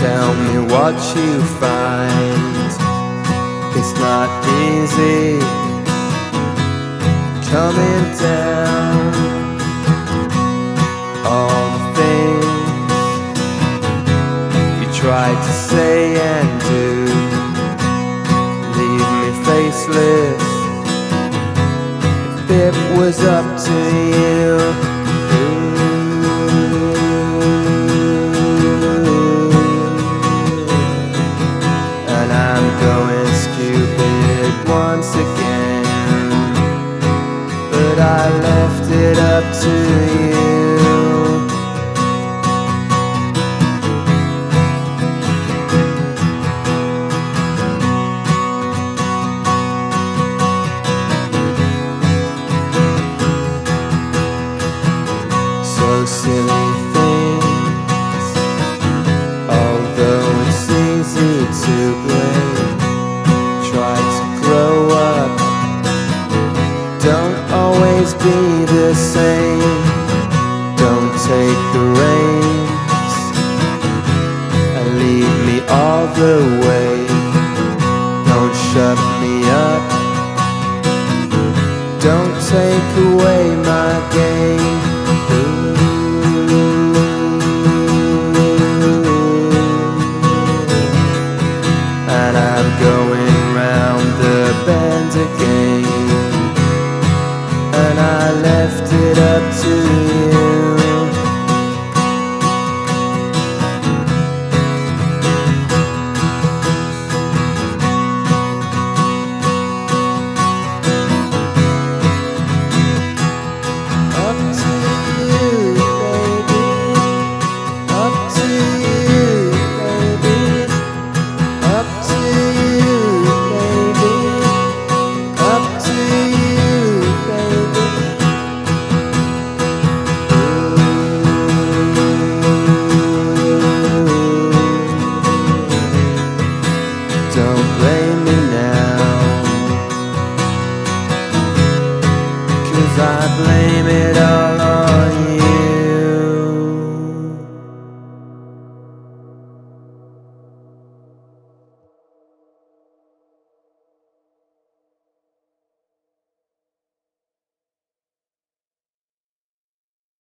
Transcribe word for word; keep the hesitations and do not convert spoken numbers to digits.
tell me what you find. It's not easy coming down. All the things you tried to say and do leave me faceless. If it was up to you, and I'm going stupid once again, but I left it up to you. So silly